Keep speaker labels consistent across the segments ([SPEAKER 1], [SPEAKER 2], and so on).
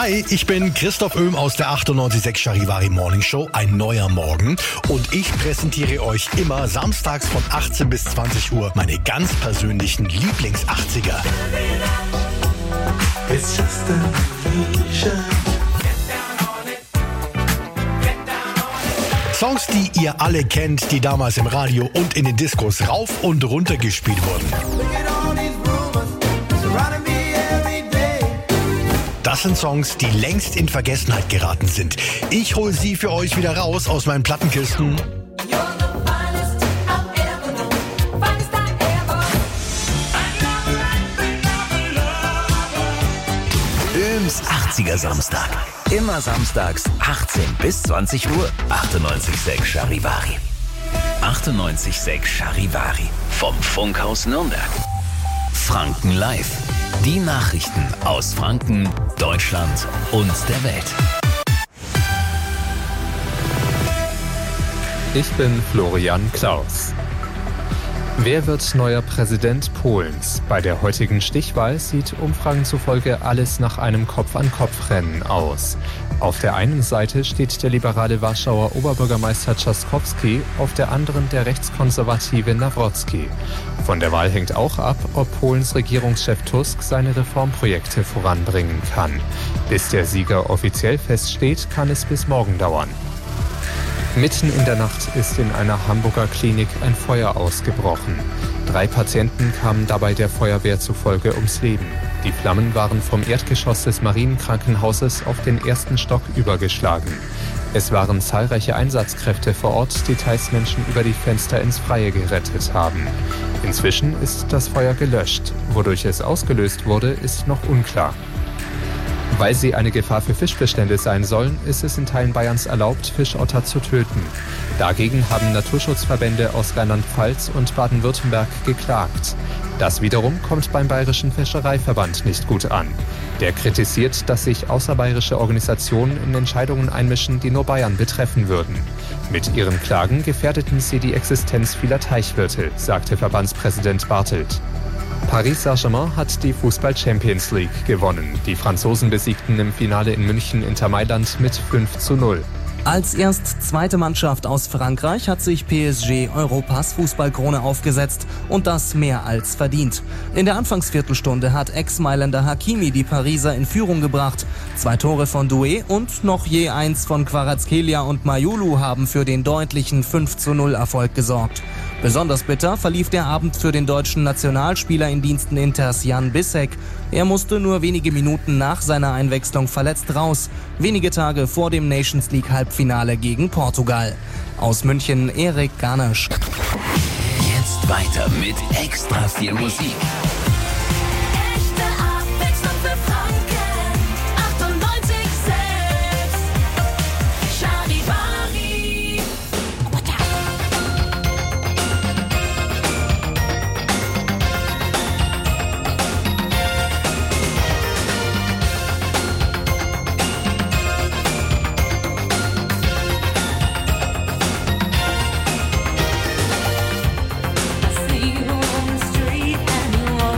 [SPEAKER 1] Hi, ich bin Christoph Oehm aus der 98.6 Charivari Morning Show, ein neuer Morgen. Und ich präsentiere euch immer samstags von 18 bis 20 Uhr meine ganz persönlichen Lieblings-80er.
[SPEAKER 2] It's just an illusion.
[SPEAKER 1] Songs, die ihr alle kennt, die damals im Radio und in den Diskos rauf und runter gespielt wurden. Das sind Songs, die längst in Vergessenheit geraten sind. Ich hole sie für euch wieder raus aus meinen Plattenkisten.
[SPEAKER 3] Öhms 80er Samstag. Immer samstags 18 bis 20 Uhr. 98.6 Charivari. 98.6 Charivari. Vom Funkhaus Nürnberg. Franken Live. Die Nachrichten aus Franken, Deutschland und der Welt.
[SPEAKER 4] Ich bin Florian Klaus. Wer wird neuer Präsident Polens? Bei der heutigen Stichwahl sieht Umfragen zufolge alles nach einem Kopf-an-Kopf-Rennen aus. Auf der einen Seite steht der liberale Warschauer Oberbürgermeister Trzaskowski, auf der anderen der rechtskonservative Nawrocki. Von der Wahl hängt auch ab, ob Polens Regierungschef Tusk seine Reformprojekte voranbringen kann. Bis der Sieger offiziell feststeht, kann es bis morgen dauern. Mitten in der Nacht ist in einer Hamburger Klinik ein Feuer ausgebrochen. 3 Patienten kamen dabei der Feuerwehr zufolge ums Leben. Die Flammen waren vom Erdgeschoss des Marienkrankenhauses auf den ersten Stock übergeschlagen. Es waren zahlreiche Einsatzkräfte vor Ort, die teils Menschen über die Fenster ins Freie gerettet haben. Inzwischen ist das Feuer gelöscht. Wodurch es ausgelöst wurde, ist noch unklar. Weil sie eine Gefahr für Fischbestände sein sollen, ist es in Teilen Bayerns erlaubt, Fischotter zu töten. Dagegen haben Naturschutzverbände aus Rheinland-Pfalz und Baden-Württemberg geklagt. Das wiederum kommt beim Bayerischen Fischereiverband nicht gut an. Der kritisiert, dass sich außerbayerische Organisationen in Entscheidungen einmischen, die nur Bayern betreffen würden. Mit ihren Klagen gefährdeten sie die Existenz vieler Teichwirte, sagte Verbandspräsident Bartelt. Paris Saint-Germain hat die Fußball-Champions League gewonnen. Die Franzosen besiegten im Finale in München Inter Mailand mit 5:0.
[SPEAKER 5] Als erst zweite Mannschaft aus Frankreich hat sich PSG Europas Fußballkrone aufgesetzt und das mehr als verdient. In der Anfangsviertelstunde hat Ex-Mailänder Hakimi die Pariser in Führung gebracht. 2 Tore von Doué und noch je eins von Kvaratskhelia und Mayulu haben für den deutlichen 5:0 Erfolg gesorgt. Besonders bitter verlief der Abend für den deutschen Nationalspieler in Diensten Inters Jan Bissek. Er musste nur wenige Minuten nach seiner Einwechslung verletzt raus, wenige Tage vor dem Nations League Halbfinale gegen Portugal. Aus München Erik Garnasch.
[SPEAKER 3] Jetzt weiter mit extra viel Musik.
[SPEAKER 6] Echte Abwechslung für Franken. 98.6 Charivari. See you on the street and you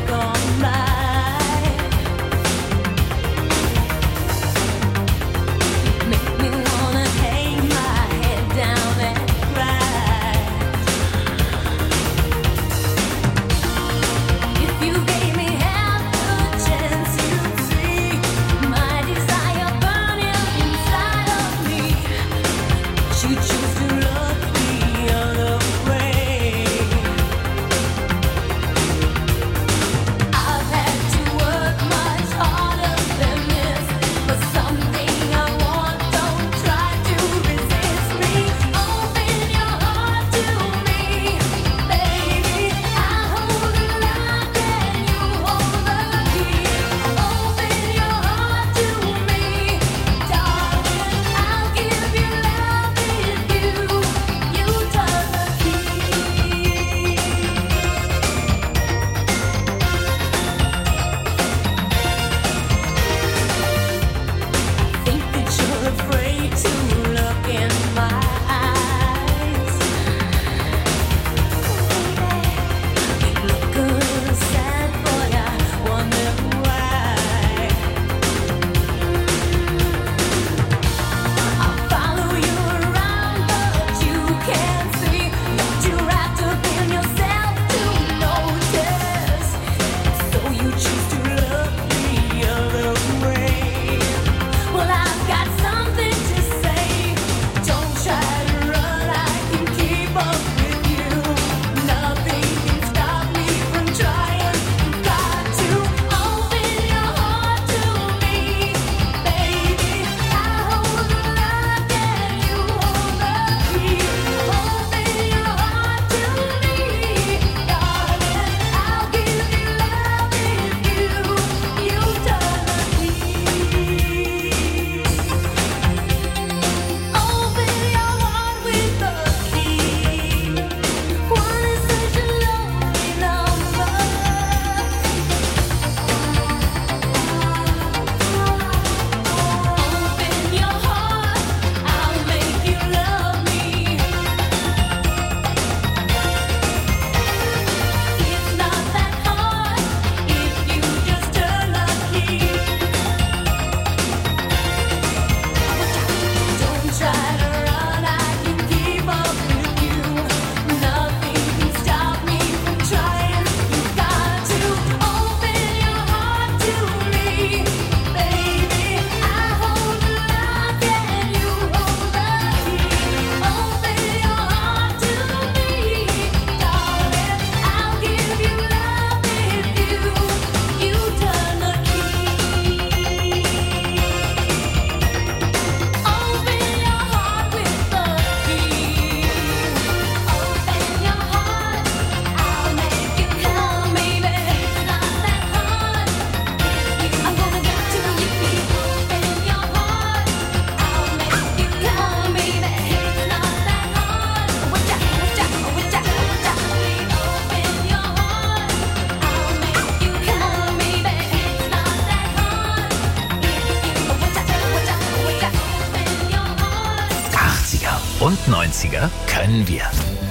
[SPEAKER 3] und 90er können wir.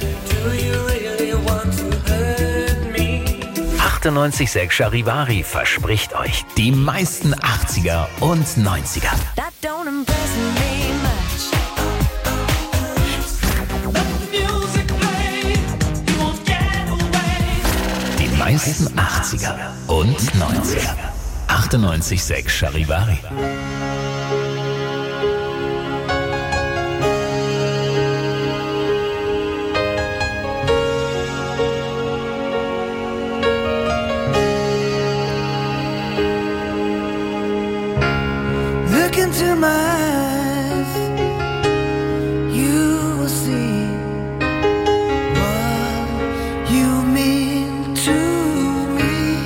[SPEAKER 3] 98.6 Charivari verspricht euch die meisten 80er und 90er.
[SPEAKER 6] That don't impress me much.
[SPEAKER 3] Die meisten 80er und 90er. 98.6 Charivari.
[SPEAKER 2] Look into my eyes, you will see what you mean to me.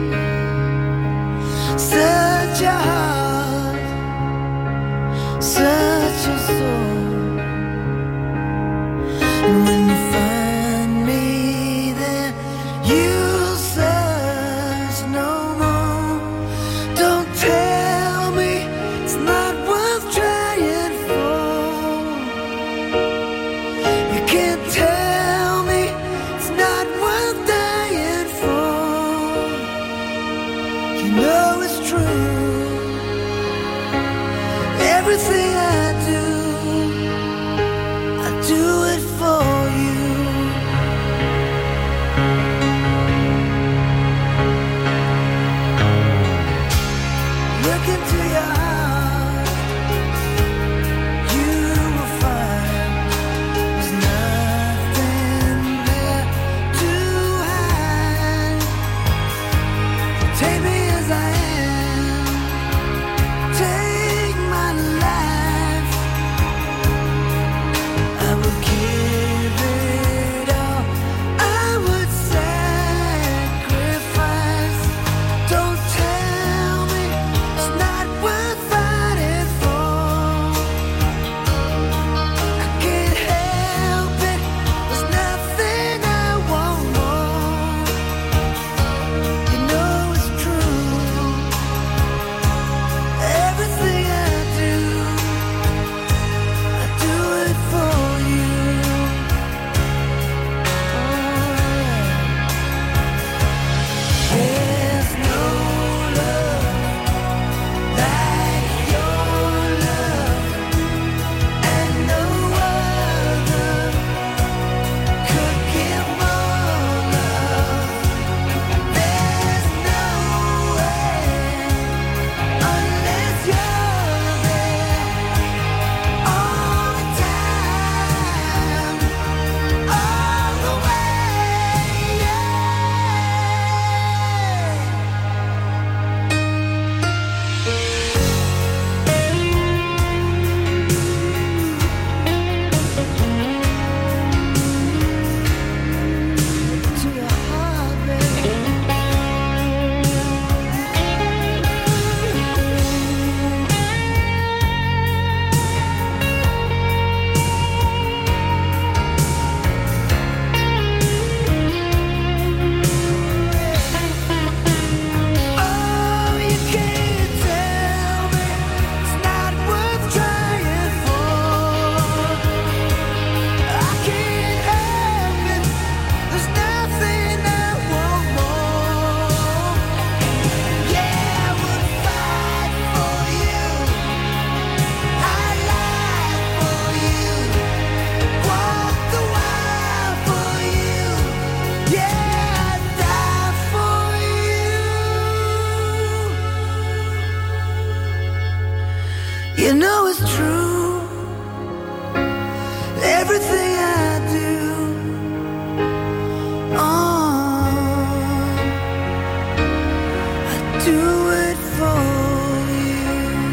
[SPEAKER 2] Such a heart, such a soul. And when you find me there, you'll search no more. Don't tell me it's not worth trying for. You can't tell me it's not worth dying for. You know it's true. Everything I do it for you. Look into your heart, you will find there's nothing there to hide. Take me as I am, take my life. I would give it all, I would sacrifice. Don't tell me it's not worth fighting for. I can't help it, there's nothing I want more. You know it's true. Everything I do it for you. There's no love like your love, and no other could give more love. There's no way unless you're there all the time, all the way. To your heart, baby. Oh, you can't tell me it's not worth trying for. I can't help it, there's nothing I want more. Yeah, I would fight for you, I'd lie for you, walk the wild for you. Yeah, I'd die for you. You know it's true. Everything I do it for you.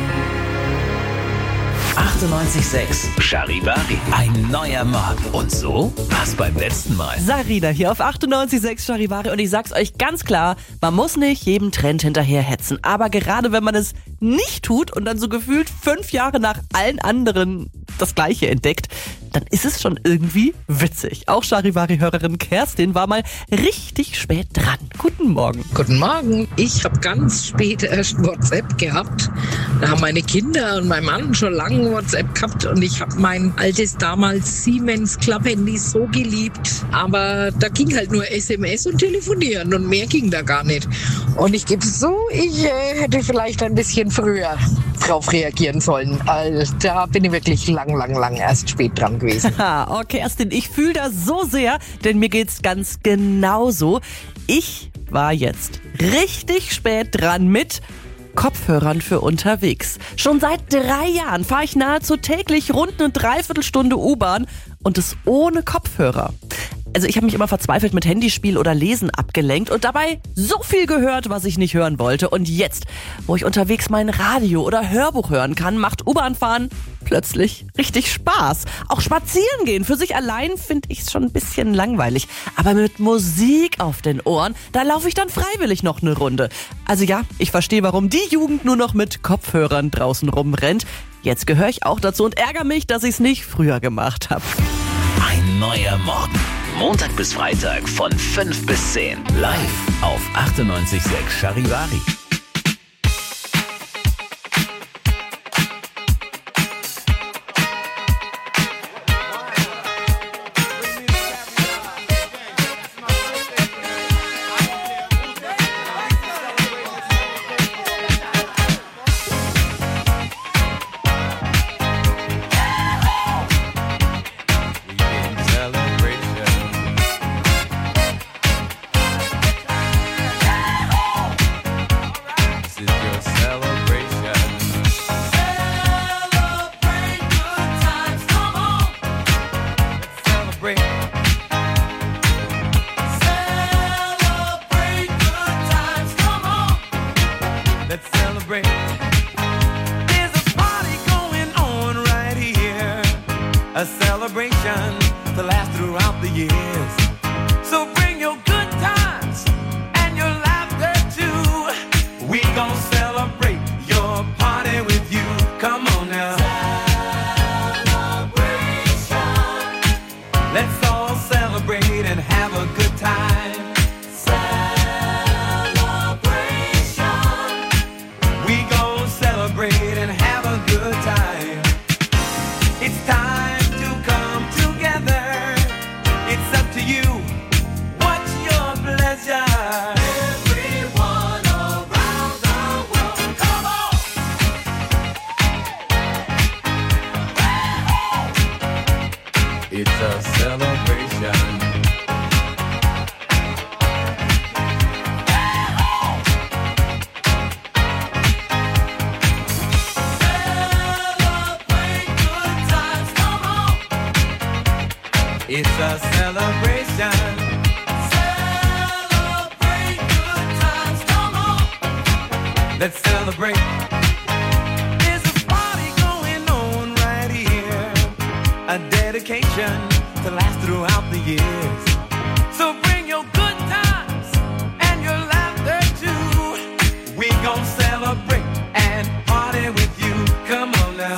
[SPEAKER 3] 98.6 Charivari. Ein neuer Morgen. Und so war's beim letzten Mal.
[SPEAKER 7] Sarina hier auf 98.6 Charivari und ich sag's euch ganz klar, man muss nicht jedem Trend hinterherhetzen, aber gerade wenn man es nicht tut und dann so gefühlt 5 Jahre nach allen anderen das Gleiche entdeckt, dann ist es schon irgendwie witzig. Auch Charivari-Hörerin Kerstin war mal richtig spät dran. Guten Morgen.
[SPEAKER 8] Guten Morgen. Ich habe ganz spät erst WhatsApp gehabt. Da haben meine Kinder und mein Mann schon lange WhatsApp gehabt und ich habe mein altes damals Siemens Club-Handy so geliebt. Aber da ging halt nur SMS und Telefonieren und mehr ging da gar nicht. Und ich gebe es so, ich hätte vielleicht ein bisschen früher drauf reagieren sollen. Also, da bin ich wirklich lang erst spät dran gewesen.
[SPEAKER 7] Oh, Kerstin, ich fühle das so sehr, denn mir geht's ganz genauso. Ich war jetzt richtig spät dran mit Kopfhörern für unterwegs. Schon seit 3 Jahren fahre ich nahezu täglich rund eine Dreiviertelstunde U-Bahn und das ohne Kopfhörer. Also ich habe mich immer verzweifelt mit Handyspiel oder Lesen abgelenkt und dabei so viel gehört, was ich nicht hören wollte. Und jetzt, wo ich unterwegs mein Radio oder Hörbuch hören kann, macht U-Bahn-Fahren plötzlich richtig Spaß. Auch spazieren gehen für sich allein finde ich schon ein bisschen langweilig. Aber mit Musik auf den Ohren, da laufe ich dann freiwillig noch eine Runde. Also ja, ich verstehe, warum die Jugend nur noch mit Kopfhörern draußen rumrennt. Jetzt gehöre ich auch dazu und ärgere mich, dass ich es nicht früher gemacht habe.
[SPEAKER 3] Ein neuer Morgen. Montag bis Freitag von 5 bis 10. Live auf 98.6 Charivari.
[SPEAKER 9] A celebration to last throughout the years. So bring your good times and your laughter too. We gon' celebrate your party with you. Come on now. Celebration. Let's all celebrate and have a good time. Celebration. We gon' celebrate and have a good time. It's time. It's a celebration. Celebrate good times, come on. It's a celebration. Celebrate good times, come on. Let's celebrate. A dedication to last throughout the years. So bring your good times and your laughter too. We gon' celebrate and party with you. Come on now.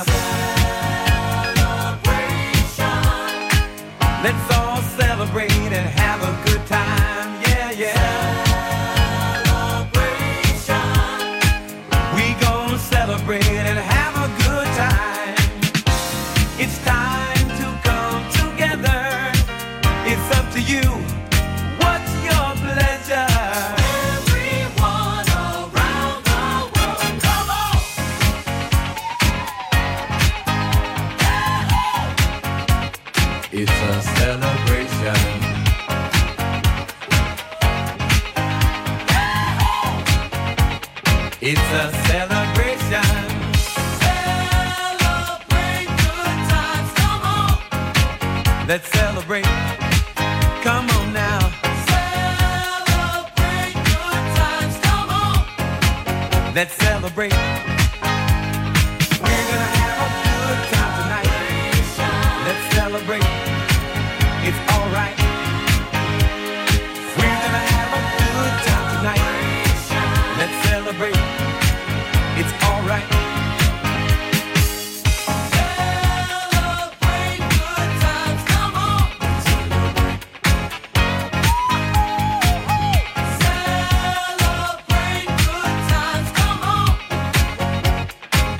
[SPEAKER 9] Celebration. Let's all celebrate and have a good time. Yeah, yeah. Celebration. We gon' celebrate and have a good time. It's time. It's up to you. What's your pleasure? Everyone around the world, come on. It's a celebration. It's a celebration. Celebrate good times, come on. Let's celebrate. Come on now. Celebrate good times, come on. Let's celebrate. We're gonna have a good time tonight. Let's celebrate. It's alright. We're gonna have a good time tonight. Let's celebrate. It's alright.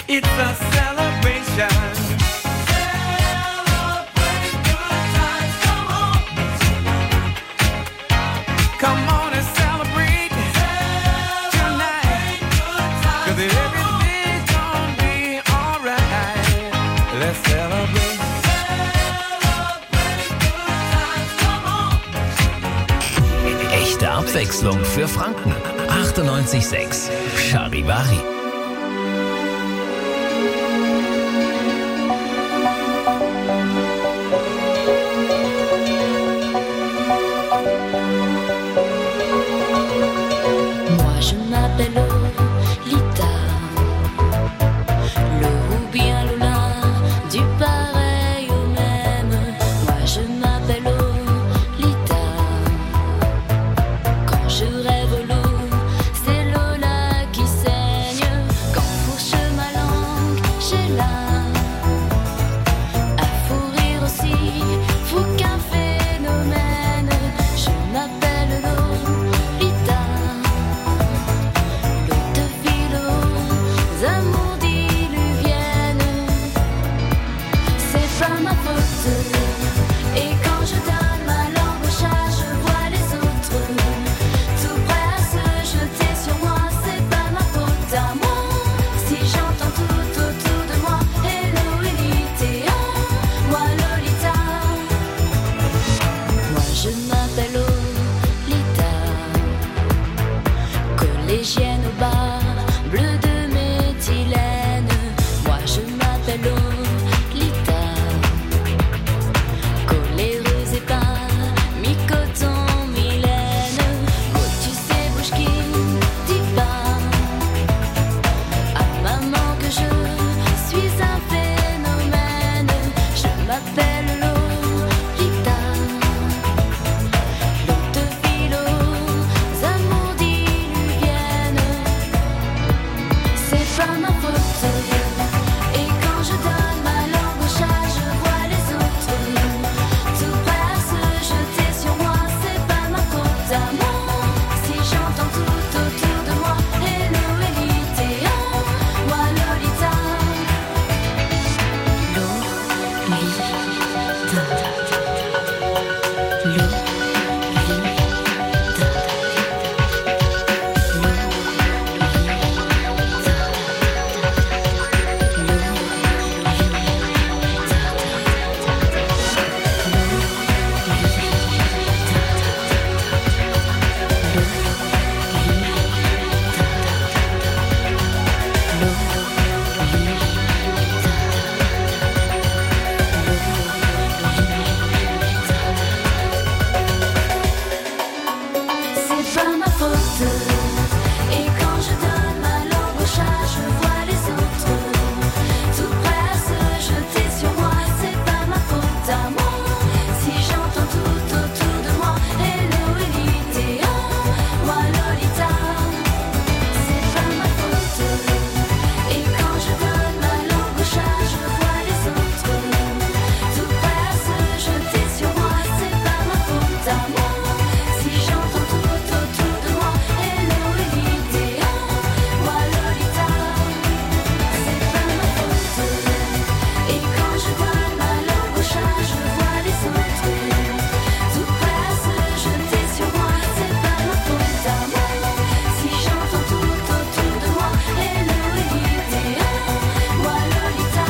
[SPEAKER 9] It's a celebration. Celebrate good times, come on. Come on and celebrate tonight. 'Cause everything's gonna be alright. Let's celebrate.
[SPEAKER 3] Echte Abwechslung für Franken. 98,6 Charivari.
[SPEAKER 6] Moi je m'appelle Lolita, Lo ou bien Lola, du pareil au même. Moi je m'appelle Lolita. Quand je rêve l'eau, c'est Lola qui saigne. Quand fourche ma langue, j'ai là un fou rire aussi, fou qu'un phénomène. Je m'appelle Lolita. L'eau de philo, amours diluviennes. C'est pas ma faute. Et quand je donne ma langue au chat, je vois les autres tout prêts à se jeter sur moi. C'est pas ma faute à moi. Si j'entends tout autour de moi, hello Elite, moi Lolita. Moi je m'appelle Lolita, collégienne au bar, bleu de méthylène. Moi je m'appelle Lolita, coléreuse et pas mi-coton, mi-laine. Oh tu sais bouche qui dit pas à maman que je suis un phénomène. Je m'appelle Lolita. L'eau de philo, amours diluviennes. C'est pas ma faute. Et quand je donne ma langue au chat, je vois les autres tout prêts à se jeter sur moi. C'est pas ma faute à moi. Si j'entends tout autour de moi, hello Elite, moi Lolita. C'est pas ma faute. Et quand je donne ma langue au chat, je vois les autres tout prêts à se jeter sur moi. C'est pas ma faute à moi. Si j'entends tout autour de moi, hello Elite, moi Lolita. C'est pas ma faute. Et quand je donne ma langue au chat, je vois les autres tout prêts à se jeter sur moi. C'est pas ma faute à moi. Si j'entends tout autour de moi, hello Elite, moi Lolita. C'est pas ma faute. Et quand je donne ma langue au chat, je vois les autres tout prêts à se jeter sur moi. C'est pas ma faute à moi. Si j'entends tout autour de moi, hello Elite, moi Lolita.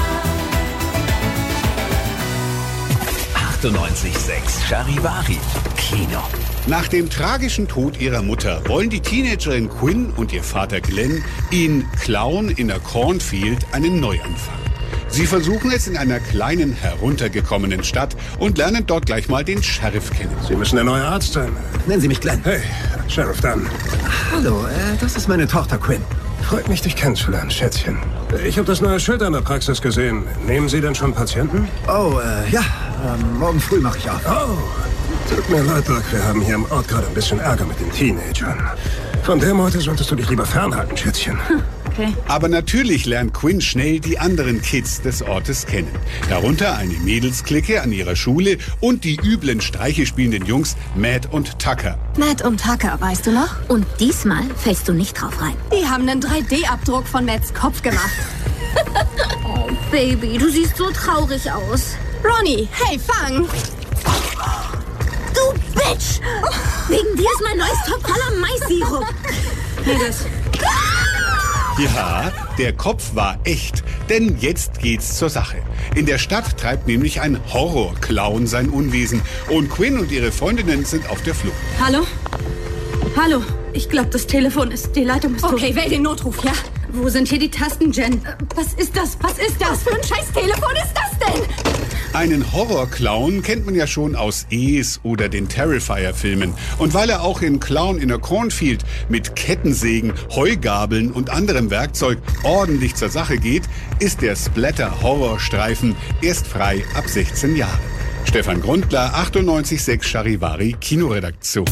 [SPEAKER 3] 98,6 Charivari. Kino.
[SPEAKER 10] Nach dem tragischen Tod ihrer Mutter wollen die Teenagerin Quinn und ihr Vater Glenn in Clown in der Cornfield einen Neuanfang. Sie versuchen es in einer kleinen, heruntergekommenen Stadt und lernen dort gleich mal den Sheriff kennen.
[SPEAKER 11] Sie müssen der neue Arzt sein.
[SPEAKER 12] Nennen Sie mich Glenn.
[SPEAKER 11] Hey, Sheriff Dunn.
[SPEAKER 12] Hallo, das ist meine Tochter Quinn.
[SPEAKER 11] Freut mich, dich kennenzulernen, Schätzchen. Ich habe das neue Schild an der Praxis gesehen. Nehmen Sie denn schon Patienten?
[SPEAKER 12] Oh, ja. Morgen früh mache ich auf.
[SPEAKER 11] Oh, tut mir leid, Doc. Wir haben hier im Ort gerade ein bisschen Ärger mit den Teenagern. Von der Meute solltest du dich lieber fernhalten, Schätzchen.
[SPEAKER 6] Okay.
[SPEAKER 10] Aber natürlich lernt Quinn schnell die anderen Kids des Ortes kennen. Darunter eine Mädelsklicke an ihrer Schule und die üblen Streiche spielenden Jungs Matt und Tucker.
[SPEAKER 13] Matt und Tucker, weißt du noch? Und diesmal fällst du nicht drauf rein. Die haben einen 3D-Abdruck von Matts Kopf gemacht. Oh, Baby, du siehst so traurig aus.
[SPEAKER 14] Ronny, hey, fang!
[SPEAKER 13] Du Bitch! Wegen dir ist mein neues Top voller Mais-Sirup.
[SPEAKER 14] Nee, das...
[SPEAKER 10] Ja, der Kopf war echt, denn jetzt geht's zur Sache. In der Stadt treibt nämlich ein Horrorclown sein Unwesen und Quinn und ihre Freundinnen sind auf der Flucht.
[SPEAKER 14] Hallo? Hallo? Ich glaube, das Telefon ist... Die Leitung ist...
[SPEAKER 13] Okay, wähl den Notruf, ja?
[SPEAKER 14] Wo sind hier die Tasten, Jen? Was ist das? Was ist das?
[SPEAKER 13] Was für ein scheiß Telefon ist das denn?
[SPEAKER 10] Einen Horrorclown kennt man ja schon aus Es oder den Terrifier-Filmen. Und weil er auch in Clown in a Cornfield mit Kettensägen, Heugabeln und anderem Werkzeug ordentlich zur Sache geht, ist der Splatter-Horrorstreifen erst frei ab 16 Jahren. Stefan Grundler, 98.6 Charivari, Kinoredaktion.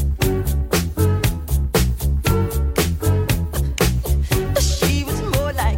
[SPEAKER 2] She was more like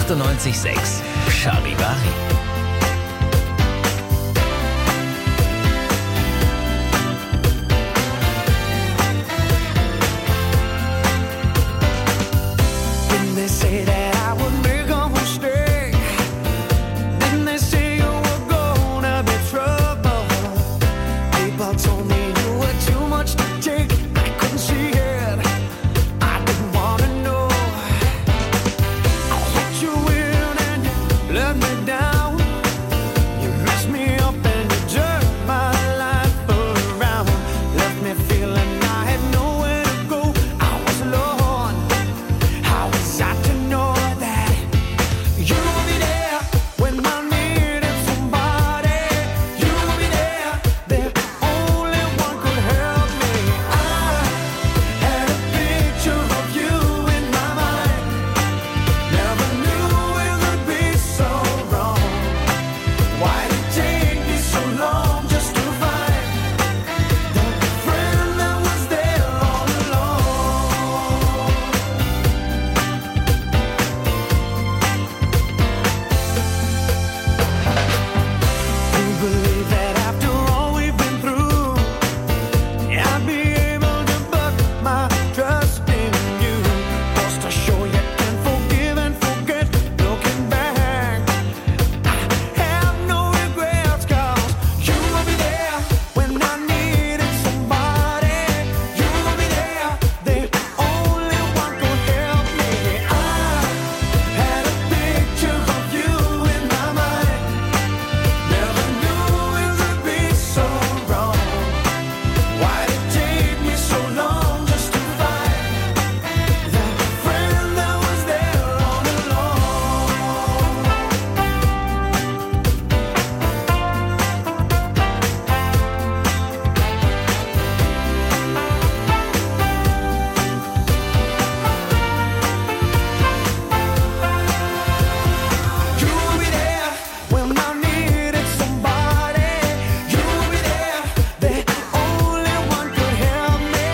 [SPEAKER 3] 98.6 Charivari.
[SPEAKER 2] Didn't they say that I would make a mistake? Didn't they say you were gonna be trouble? People told me you were too much to take. I couldn't see it. I didn't wanna know. I let you in and you let me down. You messed me up and you turned my life around. Left me feeling I had nowhere to go. I was alone. How was I to know that you would be there when I needed somebody? You would be there, the only one could help me. I had a picture of you in my mind. Never knew it would be so wrong. Why did it take me so long just to find the friend that was there all along? You believe that after all we've been through, I'd be able to put my trust in you. Just to show you can forgive and forget. Looking back, I have no regrets, 'cause you will be there when I needed somebody. You will be there, the only one could help me. I had a picture of you in my mind. Never knew it would be so wrong. Why did it take me so long just to find that friend that was there all along? 'You will be there when I needed somebody. You will be there, the only one could help me.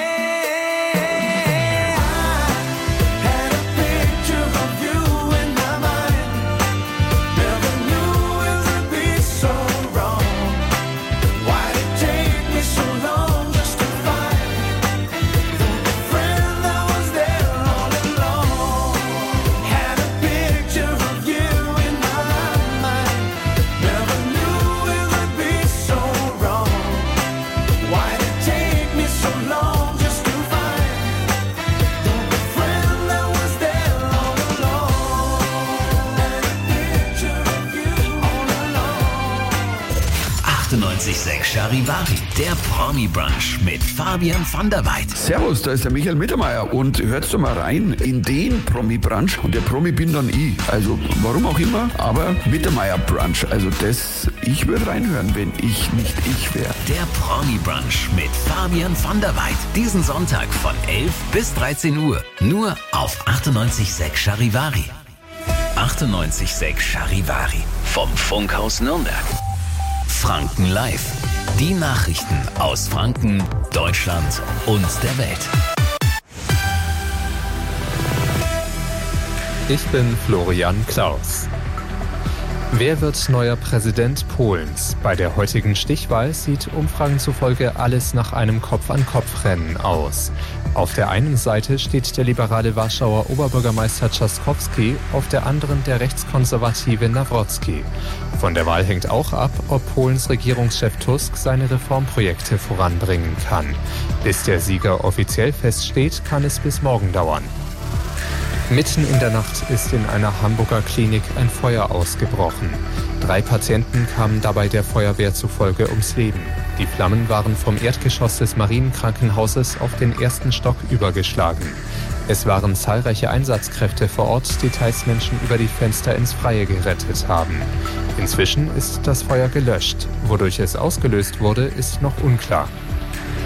[SPEAKER 2] I had a picture of you in my mind. Never knew it would be so wrong. Why did it take me so long just to find the friend that was there all along? Had a picture of you in my mind. Never knew it would be so wrong. Why did it take me so long just to find the friend that was there all along? Had a picture of you all along.
[SPEAKER 3] 98.6 Charivari. Der Promi-Brunch mit Fabian van der Weid.
[SPEAKER 15] Servus, da ist der Michael Mittermeier und hört doch mal rein in den Promi-Brunch. Und der Promi bin dann ich. Also warum auch immer, aber Mittermeier-Brunch. Also ich würde reinhören, wenn ich nicht ich wäre.
[SPEAKER 3] Der Promi-Brunch mit Fabian van der Weid. Diesen Sonntag von 11 bis 13 Uhr. Nur auf 98.6 Charivari. 98.6 Charivari. Vom Funkhaus Nürnberg. Franken Live. Die Nachrichten aus Franken, Deutschland und der Welt.
[SPEAKER 4] Ich bin Florian Klaus. Wer wird neuer Präsident Polens? Bei der heutigen Stichwahl sieht Umfragen zufolge alles nach einem Kopf-an-Kopf-Rennen aus. Auf der einen Seite steht der liberale Warschauer Oberbürgermeister Trzaskowski, auf der anderen der rechtskonservative Nawrocki. Von der Wahl hängt auch ab, ob Polens Regierungschef Tusk seine Reformprojekte voranbringen kann. Bis der Sieger offiziell feststeht, kann es bis morgen dauern. Mitten in der Nacht ist in einer Hamburger Klinik ein Feuer ausgebrochen. 3 Patienten kamen dabei der Feuerwehr zufolge ums Leben. Die Flammen waren vom Erdgeschoss des Marienkrankenhauses auf den 1. Stock übergeschlagen. Es waren zahlreiche Einsatzkräfte vor Ort, die teils Menschen über die Fenster ins Freie gerettet haben. Inzwischen ist das Feuer gelöscht. Wodurch es ausgelöst wurde, ist noch unklar.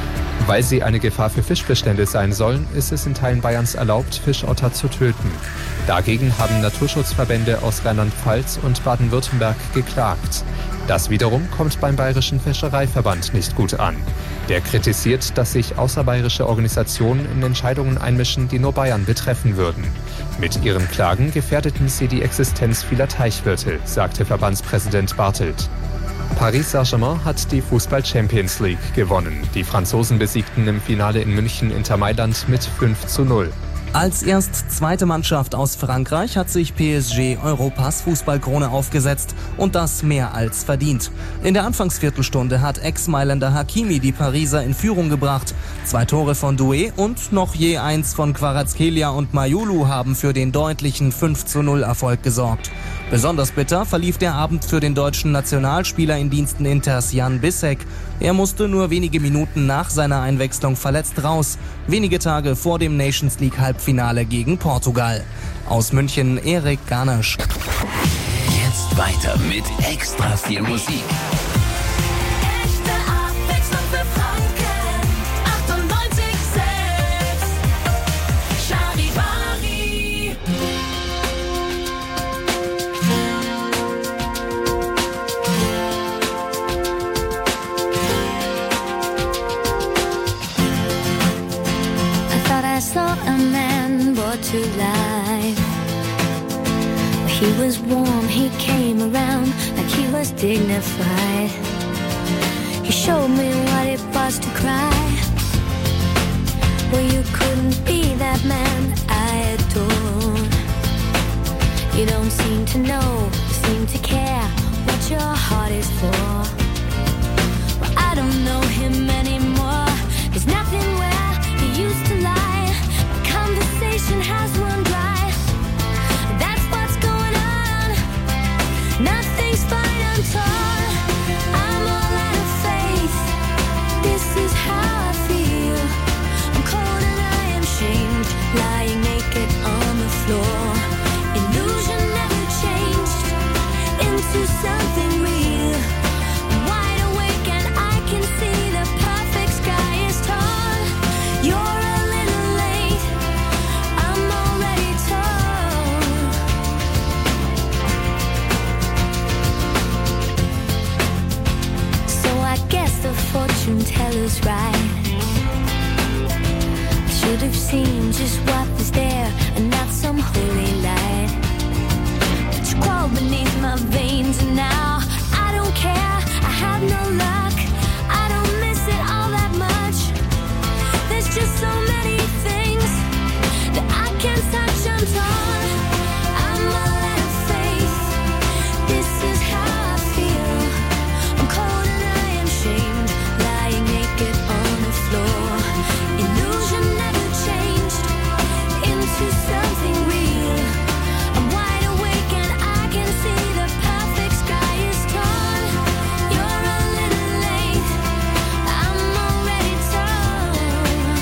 [SPEAKER 4] Weil sie eine Gefahr für Fischbestände sein sollen, ist es in Teilen Bayerns erlaubt, Fischotter zu töten. Dagegen haben Naturschutzverbände aus Rheinland-Pfalz und Baden-Württemberg geklagt. Das wiederum kommt beim Bayerischen Fischereiverband nicht gut an. Der kritisiert, dass sich außerbayerische Organisationen in Entscheidungen einmischen, die nur Bayern betreffen würden. Mit ihren Klagen gefährdeten sie die Existenz vieler Teichwirte, sagte Verbandspräsident Bartelt. Paris Saint-Germain hat die Fußball-Champions League gewonnen. Die Franzosen besiegten im Finale in München Inter Mailand mit 5:0.
[SPEAKER 5] Als erst zweite Mannschaft aus Frankreich hat sich PSG Europas Fußballkrone aufgesetzt und das mehr als verdient. In der Anfangsviertelstunde hat Ex-Mailänder Hakimi die Pariser in Führung gebracht. 2 Tore von Doué und noch je eins von Kvaratskhelia und Mayulu haben für den deutlichen 5:0 Erfolg gesorgt. Besonders bitter verlief der Abend für den deutschen Nationalspieler in Diensten Inters Jan Bissek. Er musste nur wenige Minuten nach seiner Einwechslung verletzt raus, wenige Tage vor dem Nations League Halbfinale gegen Portugal. Aus München Erik Garnisch.
[SPEAKER 3] Jetzt weiter mit extra viel Musik.
[SPEAKER 6] Echte Abwechslung für Franken. 98,6 Charivari.
[SPEAKER 16] I thought I saw a man brought to life. He was warm, he came around like he was dignified. He showed me what it was to cry. Well, you couldn't be that man I adored. You don't seem to know, seem to care what your heart is for. Well, I don't know him anymore. There's nothing where he used to lie. My conversation has run dry. That's what's going on. Nothing's fine, I'm torn. I'm all out of faith. This is how I feel. I'm cold and I am shamed, lying naked on the floor. Illusion never changed into something real. I'm wide awake and I can see the perfect sky is torn. You're a little late. I'm already torn. So I guess the fortune teller's right. I should have seen just what was there and not some holy light. But you crawl beneath my veins and now I don't care. I have no luck. I don't miss it all that much. There's just so many things that I can't touch. I'm torn. I'm all out of faith. This is how I feel. I'm cold and I am shamed, lying naked on the floor. Illusion never changed into something real. I'm wide awake and I can see the perfect sky is torn. You're a little late. I'm already torn.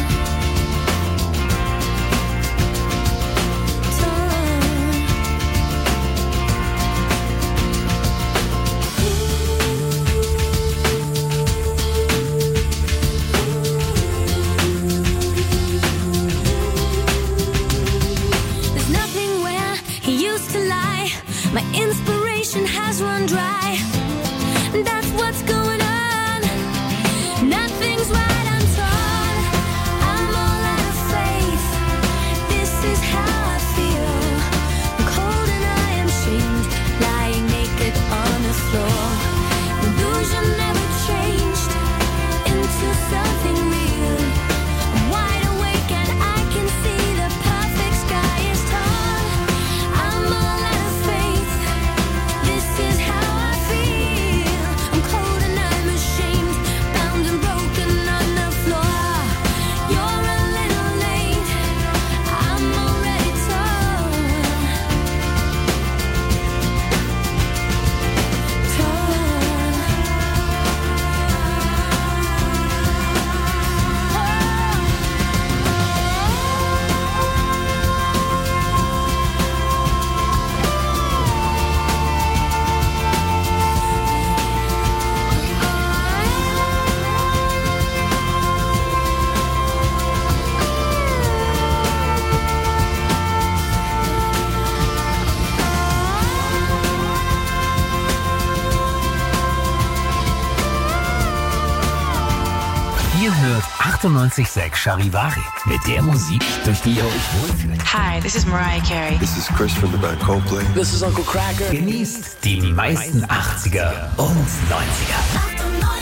[SPEAKER 16] There's nothing where he used to lie. My inspiration has run dry. That's what's going on. Nothing's right, I'm torn. I'm all out of faith. This is how I feel. I'm cold and I am shamed, lying naked on the floor. Illusion never changed into something real. I'm wide awake and I can see the perfect sky is torn. I'm all out of faith. This is how I feel. I'm cold and
[SPEAKER 3] hört 98.6 Charivari. Mit der Musik, durch die ihr euch wohlfühlt.
[SPEAKER 17] Hi, this is Mariah Carey.
[SPEAKER 18] This is Chris from the band Coldplay.
[SPEAKER 17] This is Uncle Cracker.
[SPEAKER 3] Genießt die meisten 80er und 90er.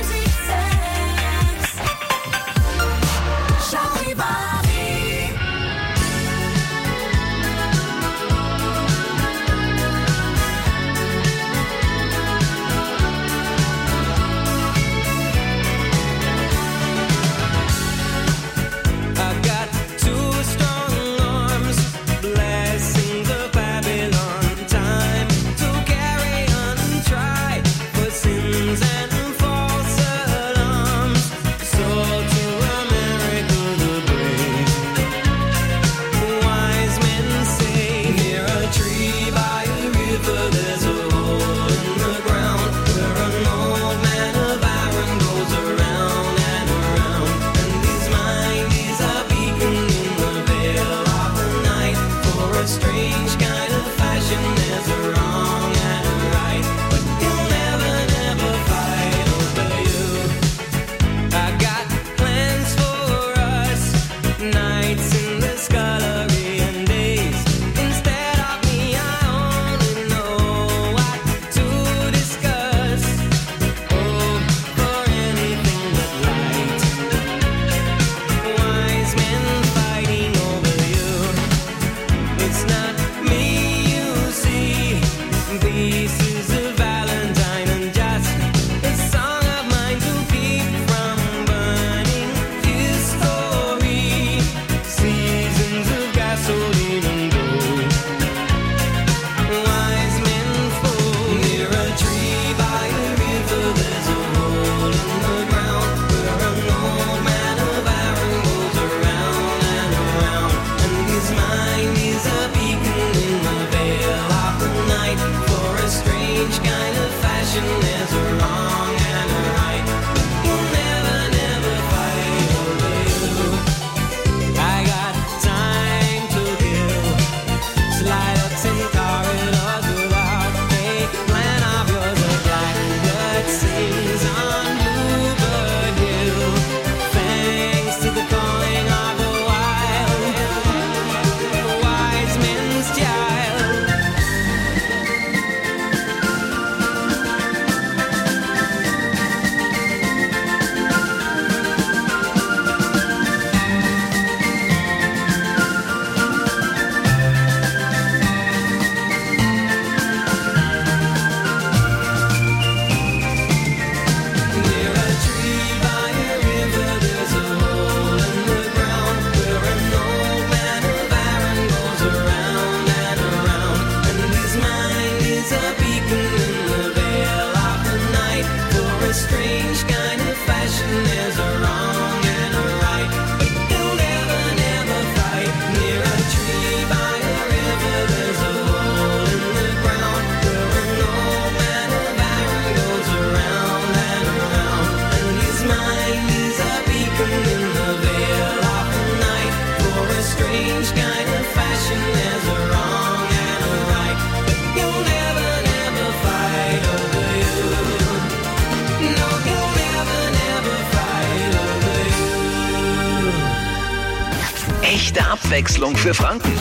[SPEAKER 3] Echte Abwechslung für Franken.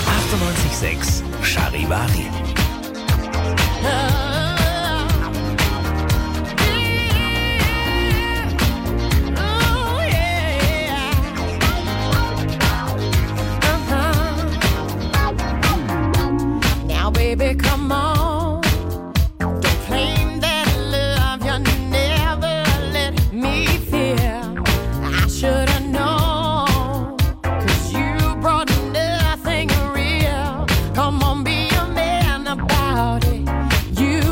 [SPEAKER 3] 98.6 Charivari.
[SPEAKER 2] Now, baby, come on. Don't claim that love you never let me feel. I should have known, 'cause you brought nothing real. Come on, be a man about it. You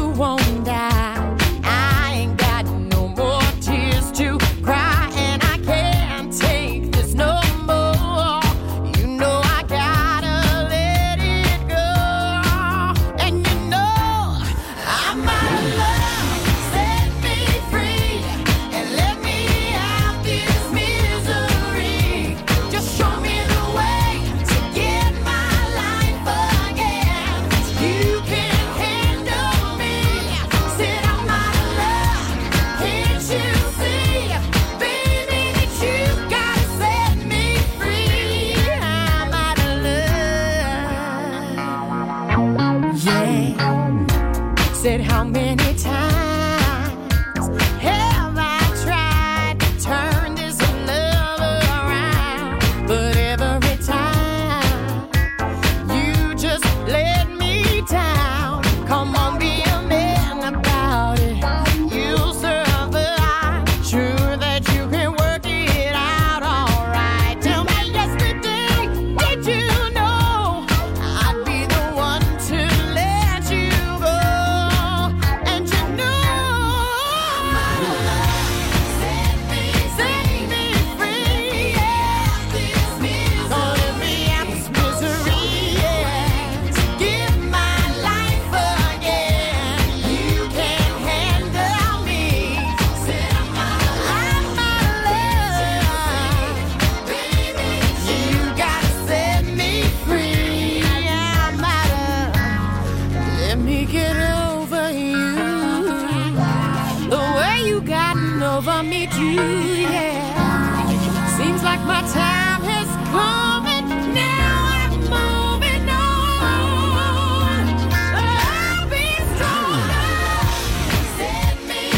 [SPEAKER 2] over me too, yeah. Seems like my time has come and now I'm moving on. I'll be stronger. Set me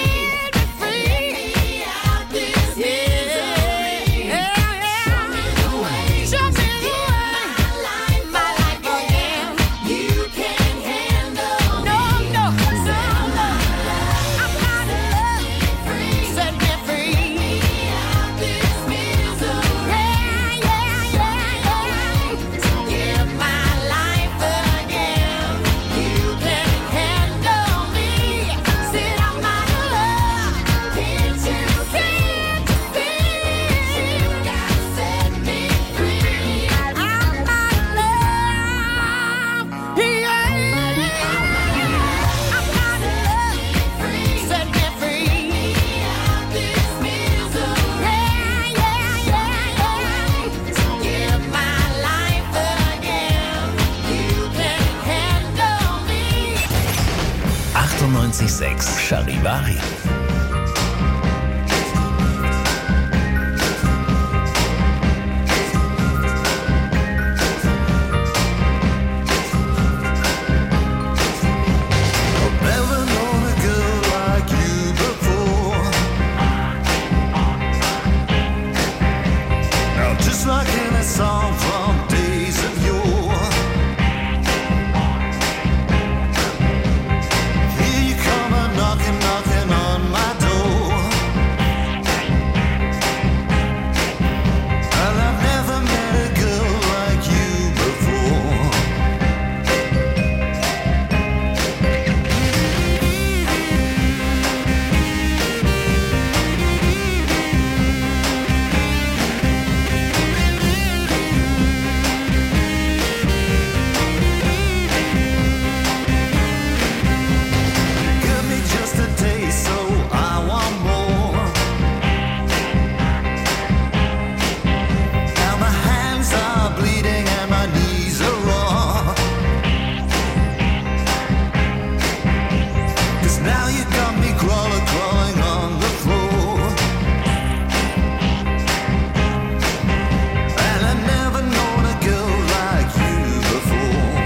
[SPEAKER 2] free out this misery. Yeah. Show me the way. Show me the way. My life again. You can't handle me. No. I'm not in love. Set me free out this misery. Yeah. Give my life again. You can't handle me. Said I'm not in love. Can't you see? You gotta set me free. I'm not in love. Yeah. I'm not in love. Set me free out this misery. Yeah. Give my life again. You can't handle me.
[SPEAKER 3] 98.6 Charivari.
[SPEAKER 9] Never known a girl like you before. Now just like in a song from days of yore. Here you come a knocking on my door. And I've never met a girl like you before. Give me just a taste, so I want more. Now my hands are bleeding and my knees are raw. 'Cause now you got me crawling on the floor. And I've never known a girl like you before.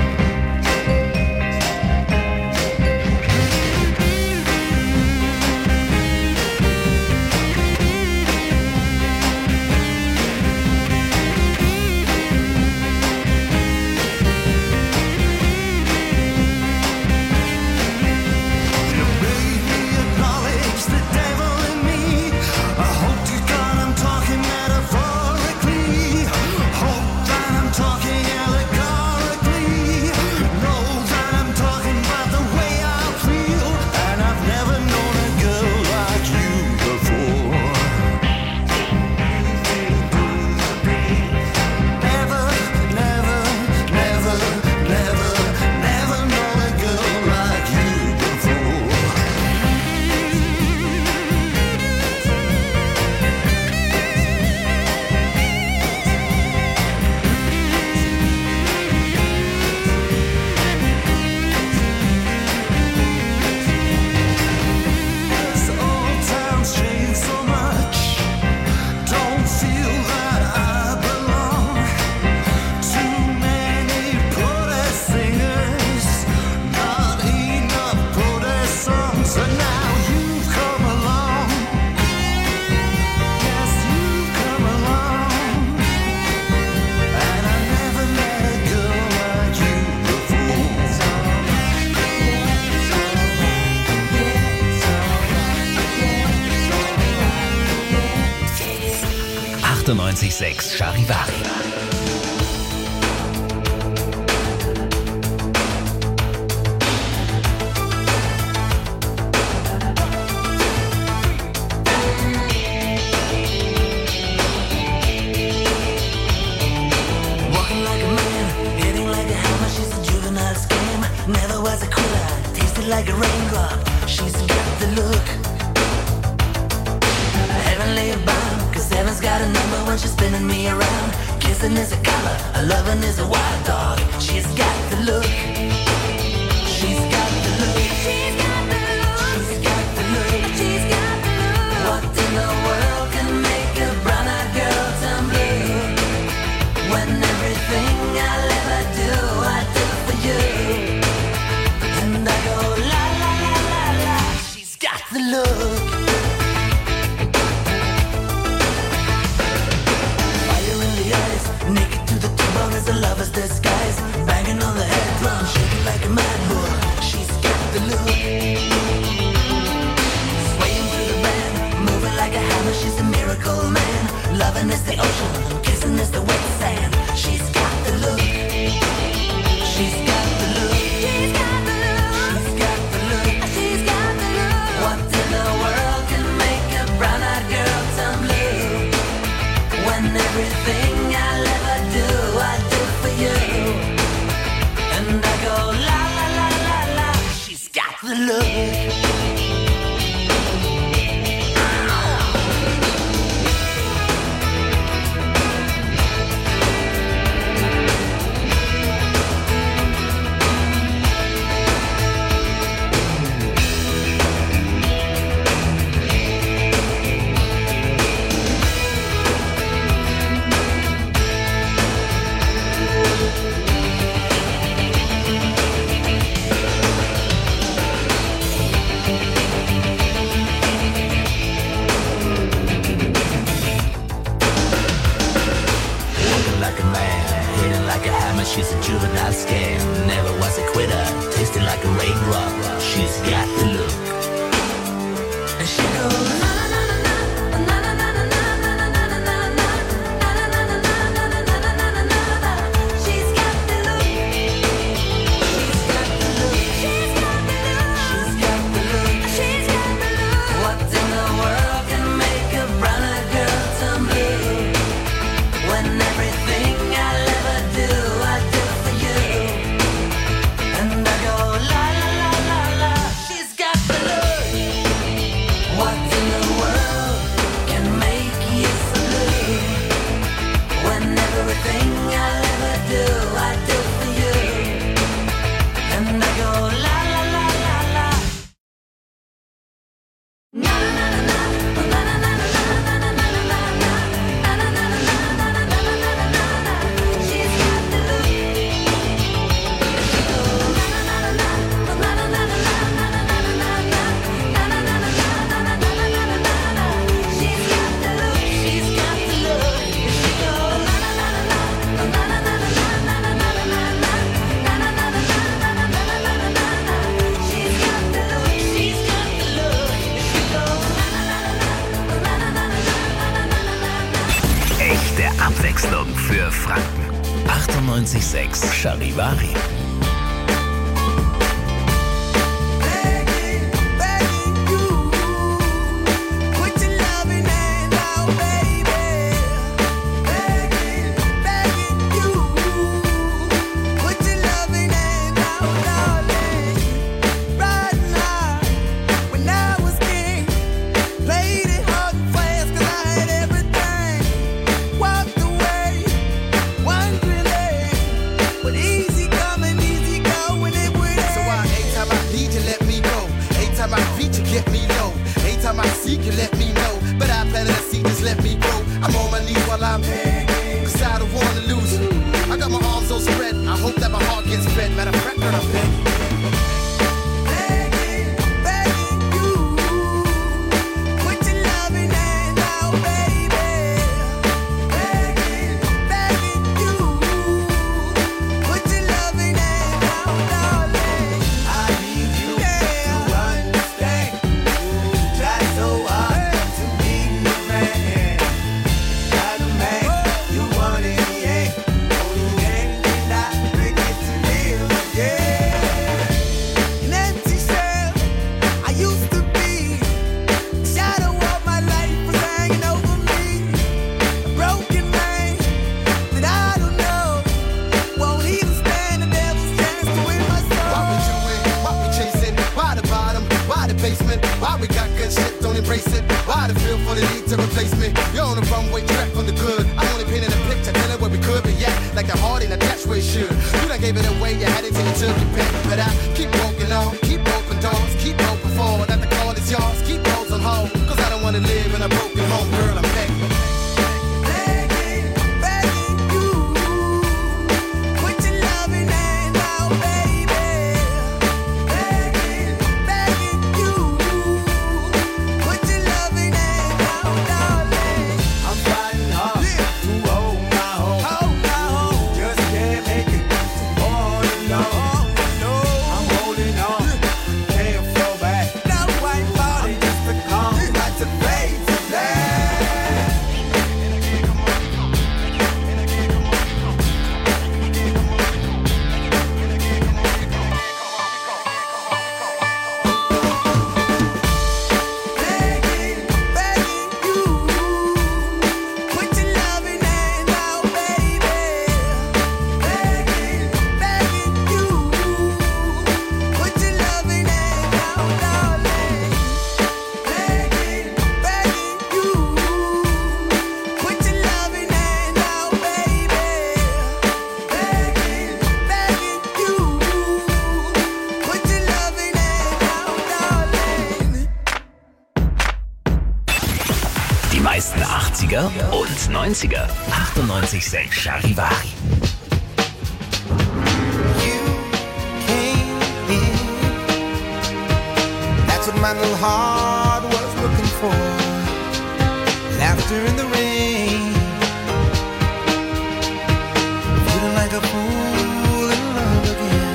[SPEAKER 9] You made me acknowledge the devil in me. I hope to God I'm talking metaphorically. Hope that I'm talking allegorically. Know that I'm talking about the way I feel. And I've never known a girl like you before. Never known a girl like you before. This old town's changed so much. Don't feel that I belong. Too many protest singers, not enough protest songs. And now you've come along. Yes, you've come along. And I never met a girl like you before.
[SPEAKER 3] 98.6 Charivari.
[SPEAKER 2] Walking like a man, hitting like a hammer. She's a juvenile scam. Never was a quitter, tasted like a raindrop. She's got the look. Heavenly bound, 'cause heaven's got a number when she's spinning me around. Kissing is a color, a loving is a wild dog. She's got the look. She's got the look. She's got the look. She's got the look. She's got the look. the look. Fire in the eyes, naked to the T-bone as a lover's disguise. Banging on the head drum, shaking like a mad bull. She's got the look. Swaying through the band, moving like a hammer. She's a miracle man. Loving is the ocean, kissing is the wet sand. She's got the look. She's got the look. She's got the look. She's got the look. She's got the look. What in the world can make a brown-eyed girl turn blue? When everything I'll ever do, I do for you. And I go la la la la la. She's got the look. She's a juvenile scam, never was a quitter, tasting like a raindrop. She's got the look. And she goes na na na na na na na na na na na na na. She's got the look. She's got the look. She's got the look. She's got the look. What in the world can make a brown-eyed girl turn blue? When everything I'll ever do, I do for you. And I go la la la la la. She's got the look. What in the world can make you so blue? When everything I'll ever do, I do for you. And I go la la la la la. Na na na na na na na na na na na na na. She's got the look. She goes na na na na na na na na na na na na na. She's got the look. She's got the look. She goes na na na na na na na na na na na na. She's got the look. She's got the look. She goes na na na na na na na.
[SPEAKER 3] Echte Abwechslung für Franken. 98,6 Charivari.
[SPEAKER 19] You let me know, but I planted a seed, just let me grow. I'm on my knees while I'm begging, cause I don't wanna lose you. I got my arms so spread, I hope that my heart gets fed. Matter of fact, girl, I'm begging.
[SPEAKER 3] besten 80er und 90er. 98.6 Charivari.
[SPEAKER 19] That's what my little heart was looking for. Laughter in the rain. Feeling like a fool in love again.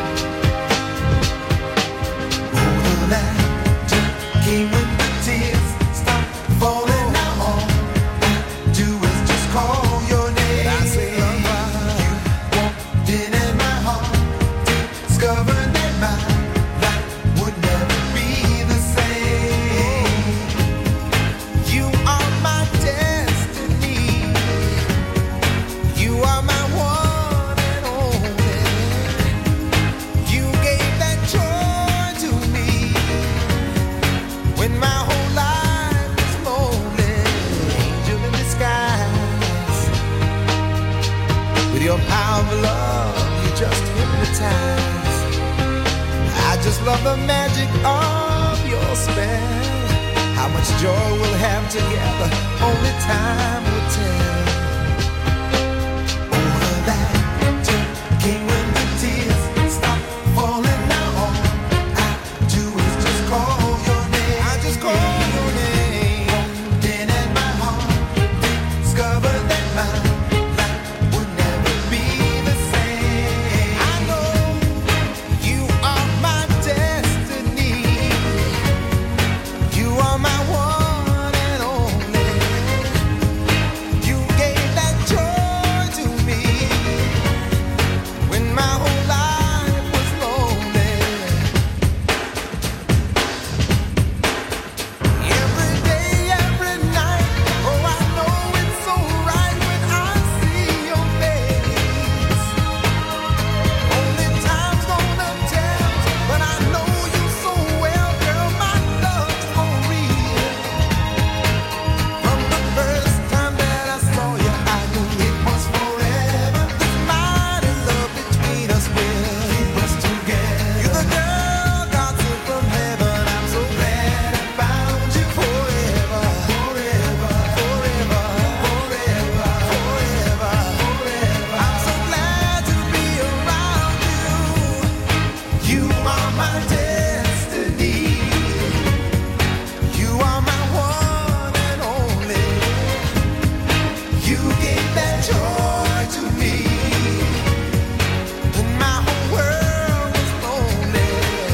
[SPEAKER 19] Oh, the magic came when the tears stopped falling. Now all I do is just call your name. I say, you walked in my heart, discovered that my life would never be the same. You are my destiny. You are my one and only. You gave that joy to me when my whole life was lonely. Angel in disguise. With your power of love, you just hypnotize. I just love the magic of your spell. How much joy we'll have together, only time will tell. Oh, the laughter came when the tears stopped falling. Now all I do is just call your name. I just call your name. Then in my heart, discovered that my life would never be the same. I know you are my destiny. You are my one and only. You gave that joy to me when my whole life was lonely. Every day, every night, oh, I know it's so right when I see your face. Only time's gonna tell, but I know you so well, girl. My love's for real. From the first time that I saw you, I knew it was forever. This mighty love between us will keep us together. You're the girl God sent from heaven. I'm so glad I found you forever, forever, forever, forever, forever, forever. I'm so glad to be around you. You are my destiny. You are my one and only. You gave that joy to me when my whole world was lonely.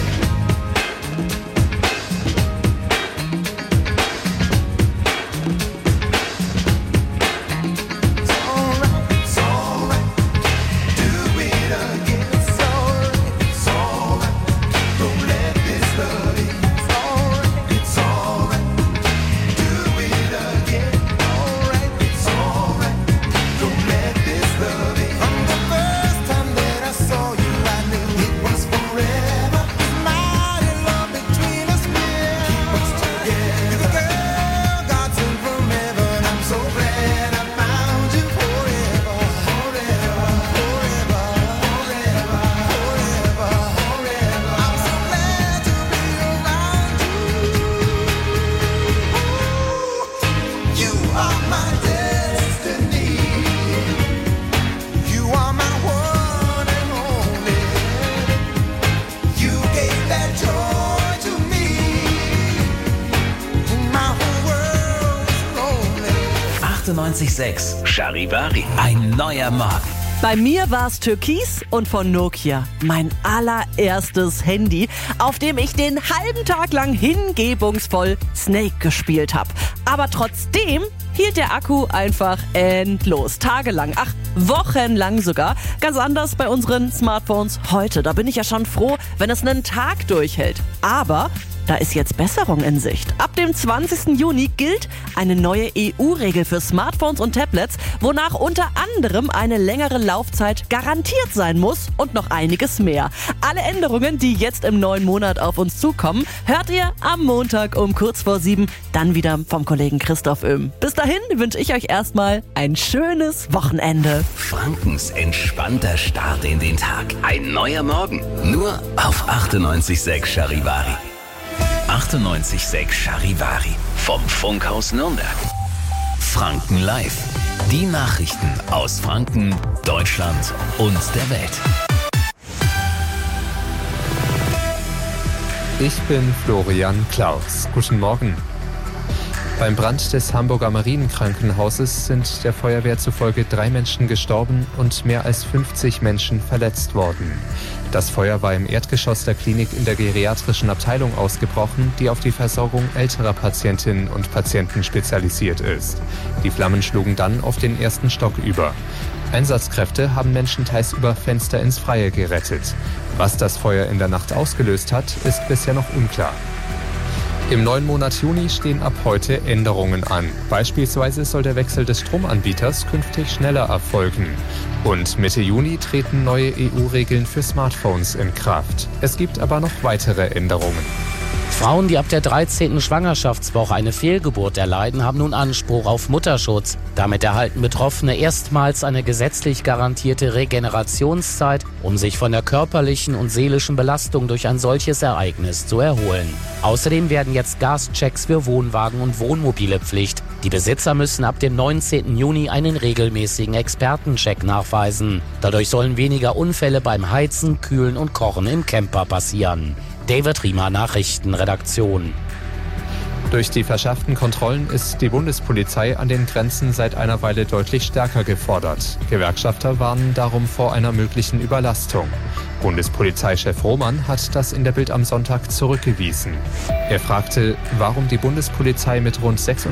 [SPEAKER 19] It's alright, do it again. It's alright, don't let this love in. It's alright, do it again. It's alright, don't let this love in. From the first time that I saw you, I knew it was forever. This mighty love between us will keep us together. You're the girl God sent from heaven. I'm so glad I found you forever, forever, forever, forever, forever, forever. I'm so glad to be around you. You are my destiny. You are my one and only. You gave that joy to me when my whole world was lonely.
[SPEAKER 3] 98.6 Charivari. Ein neuer Morgen.
[SPEAKER 7] Bei mir war es Türkis und von Nokia. Mein allererstes Handy, auf dem ich den halben Tag lang hingebungsvoll Snake gespielt habe. Aber trotzdem hielt der Akku einfach endlos. Tagelang, ach, wochenlang sogar. Ganz anders bei unseren Smartphones heute. Da bin ich ja schon froh, wenn es einen Tag durchhält. Aber da ist jetzt Besserung in Sicht. Ab dem 20. Juni gilt eine neue EU-Regel für Smartphones und Tablets, wonach unter anderem eine längere Laufzeit garantiert sein muss und noch einiges mehr. Alle Änderungen, die jetzt im neuen Monat auf uns zukommen, hört ihr am Montag um kurz vor 7 dann wieder vom Kollegen Christoph Öhm. Bis dahin wünsche ich euch erstmal ein schönes Wochenende.
[SPEAKER 3] Frankens entspannter Start in den Tag. Ein neuer Morgen. Nur auf 98.6 Charivari. 98.6 Charivari. Vom Funkhaus Nürnberg. Franken Live. Die Nachrichten aus Franken, Deutschland und der Welt.
[SPEAKER 4] Ich bin Florian Klaus. Guten Morgen. Beim Brand des Hamburger Marienkrankenhauses sind der Feuerwehr zufolge 3 Menschen gestorben und mehr als 50 Menschen verletzt worden. Das Feuer war im Erdgeschoss der Klinik in der geriatrischen Abteilung ausgebrochen, die auf die Versorgung älterer Patientinnen und Patienten spezialisiert ist. Die Flammen schlugen dann auf den ersten Stock über. Einsatzkräfte haben Menschen teils über Fenster ins Freie gerettet. Was das Feuer in der Nacht ausgelöst hat, ist bisher noch unklar. Im neuen Monat Juni stehen ab heute Änderungen an. Beispielsweise soll der Wechsel des Stromanbieters künftig schneller erfolgen. Und Mitte Juni treten neue EU-Regeln für Smartphones in Kraft. Es gibt aber noch weitere Änderungen.
[SPEAKER 20] Frauen, die ab der 13. Schwangerschaftswoche eine Fehlgeburt erleiden, haben nun Anspruch auf Mutterschutz. Damit erhalten Betroffene erstmals eine gesetzlich garantierte Regenerationszeit, um sich von der körperlichen und seelischen Belastung durch ein solches Ereignis zu erholen. Außerdem werden jetzt Gaschecks für Wohnwagen und Wohnmobile Pflicht. Die Besitzer müssen ab dem 19. Juni einen regelmäßigen Expertencheck nachweisen. Dadurch sollen weniger Unfälle beim Heizen, Kühlen und Kochen im Camper passieren. David Riemer, Nachrichtenredaktion.
[SPEAKER 4] Durch die verschärften Kontrollen ist die Bundespolizei an den Grenzen seit einer Weile deutlich stärker gefordert. Gewerkschafter warnen darum vor einer möglichen Überlastung. Bundespolizeichef Roman hat das in der Bild am Sonntag zurückgewiesen. Er fragte, warum die Bundespolizei mit rund 6